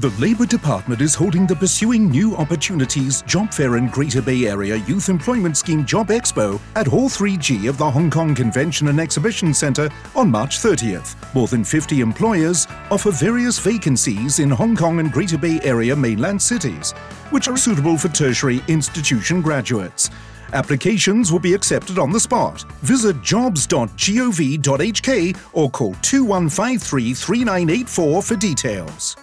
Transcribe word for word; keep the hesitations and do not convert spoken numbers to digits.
The Labour Department is holding the Pursuing New Opportunities Job Fair and Greater Bay Area Youth Employment Scheme Job Expo at Hall three G of the Hong Kong Convention and Exhibition Centre on March thirtieth. More than fifty employers offer various vacancies in Hong Kong and Greater Bay Area mainland cities, which are suitable for tertiary institution graduates. Applications will be accepted on the spot. Visit jobs dot gov dot h k or call two one five three, three nine eight four for details.